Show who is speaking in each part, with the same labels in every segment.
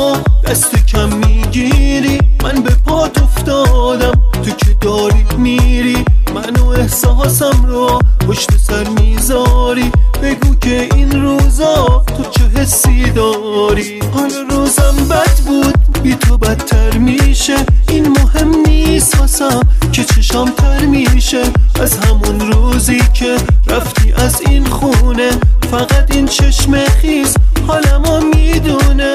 Speaker 1: و دست کم میگیری، من به پات افتادم تو که داری میری، منو احساسم رو پشت سر میذاری، بگو که این روزا تو چه حسی داری. حالا روزم بد بود بی تو بدتر میشه، این مهم نیست واسم که چشام تر میشه، از همون روزی که رفتی از این خونه، فقط این چشم خیس حالمو میدونه.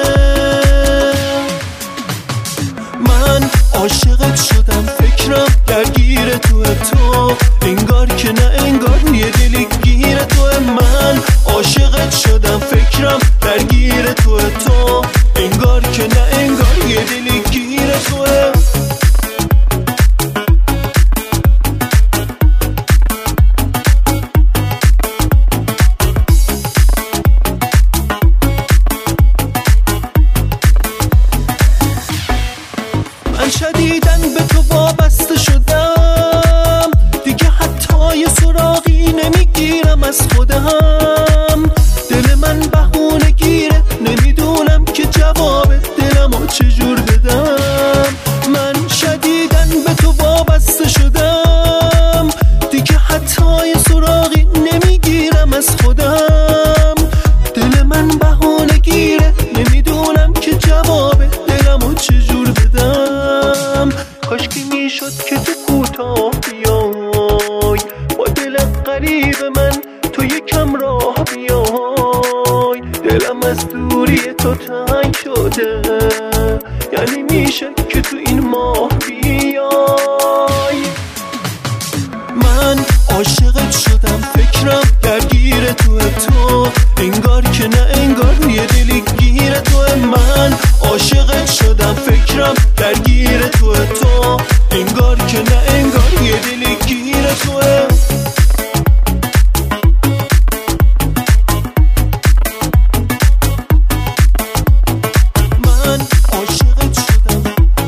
Speaker 1: من عاشقت شدم، فکرم درگیر تو، انگار که نه انگار یه دلی گیر تو. من عاشقت شدم، فکرم درگیر تو، انگار که نه انگار یه دلی گیر تو. من شدیدن به تو وابسته شدم، دیگه حتی یه سراغی نمیگیرم از خودم. دل من بهونه گیره، نمیدونم که جواب دلمو چجور بدم. من شدیدن به تو وابسته شدم، دیگه حتی یه سراغی نمیگیرم از خودم. دل من بهونه گیره، نمیدونم که جواب دلمو چجور بدم. کاش که میشد که تو کوتاه بیای، با دل قریب من تو یکم راه بیای. دلم از دوری تو تنگ شده، یعنی میشه که تو این ماه بیای. من عاشقت شدم، فکرم درگیر تو، انگار که نه انگار یه دلی گیر تو. من عاشقت شدم، فکرم درگیر تو، انگار که نه انگار یه دلی گیر تو. من عاشقت شدم،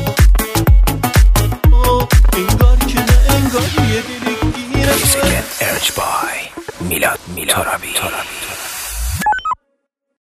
Speaker 1: انگار که نه انگار یه دلی گیر تو.
Speaker 2: Music and Urge by Milad Torabi.